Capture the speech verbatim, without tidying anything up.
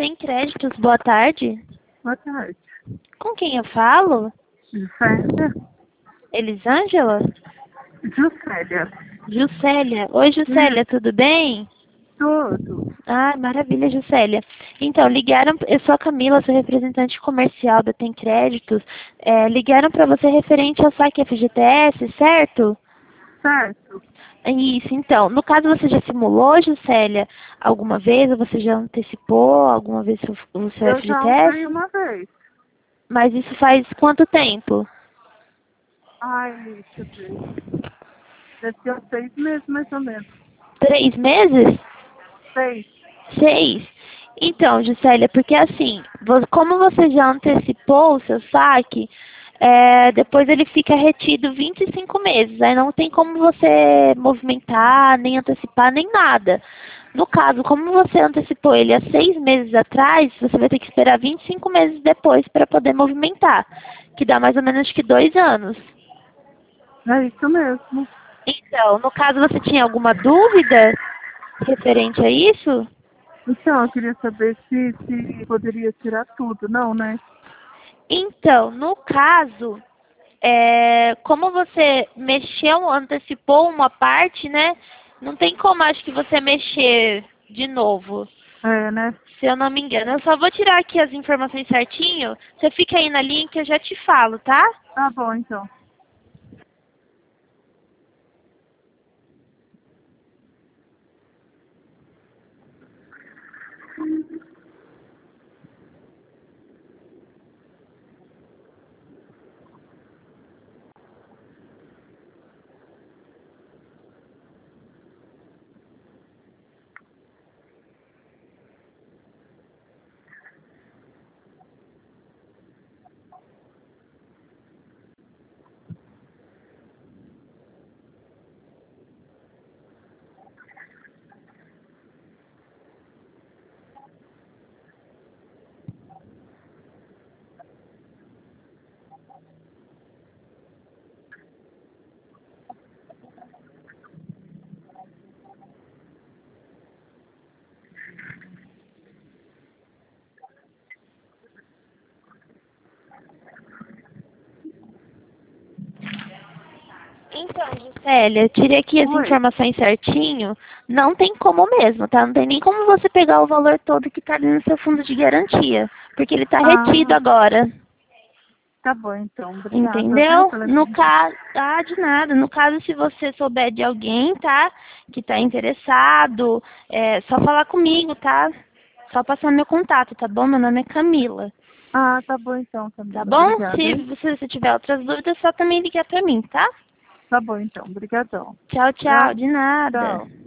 Tem Créditos, boa tarde. Boa tarde. Com quem eu falo? Juscelia? Elisângela? Juscelia. Juscelia. Oi, Juscelia, Isso. tudo bem? Tudo. Ah, maravilha, Juscelia. Então, ligaram, eu sou a Camila, sou representante comercial da Tem Créditos. É, ligaram para você referente ao saque F G T S, certo? Certo. Isso, então. No caso, você já simulou, Juscelia, alguma vez? Ou você já antecipou alguma vez o seu o seu Eu já F G T usei S? uma vez. Mas isso faz quanto tempo? Ai, deixa eu ver. Deve ter uns seis meses, mais ou menos. Três meses? Seis. Seis? Então, Juscelia, porque assim, vo- como você já antecipou o seu saque, é, depois ele fica retido vinte e cinco meses. Aí não tem como você movimentar, nem antecipar, nem nada. No caso, como você antecipou ele há seis meses atrás, você vai ter que esperar vinte e cinco meses depois para poder movimentar, que dá mais ou menos acho que dois anos. É isso mesmo. Então, no caso, você tinha alguma dúvida referente a isso? Então, eu queria saber se, se poderia tirar tudo. Não, né? Então, no caso, é, como você mexeu, antecipou uma parte, né? Não tem como, acho que você mexer de novo, É, né? se eu não me engano. Eu só vou tirar aqui as informações certinho. Você fica aí na linha que eu já te falo, tá? Tá bom, então. Então, Gisele, eu tirei aqui as Oi. informações certinho. Não tem como mesmo, tá? Não tem nem como você pegar o valor todo que tá ali no seu fundo de garantia. Porque ele tá retido Ah, agora. tá bom, então. Obrigada, viu, Entendeu? pela No atenção. caso, ah, de nada. No caso, se você souber de alguém, tá? Que tá interessado, é só falar comigo, tá? Só passar meu contato, tá bom? Meu nome é Camila. Ah, tá bom, então, Tá Camila. bom? Obrigada, Se hein? você, se tiver outras dúvidas, é só também ligar pra mim, tá? Tá bom, então. Obrigadão. Tchau, tchau. Tá? De nada. Tchau.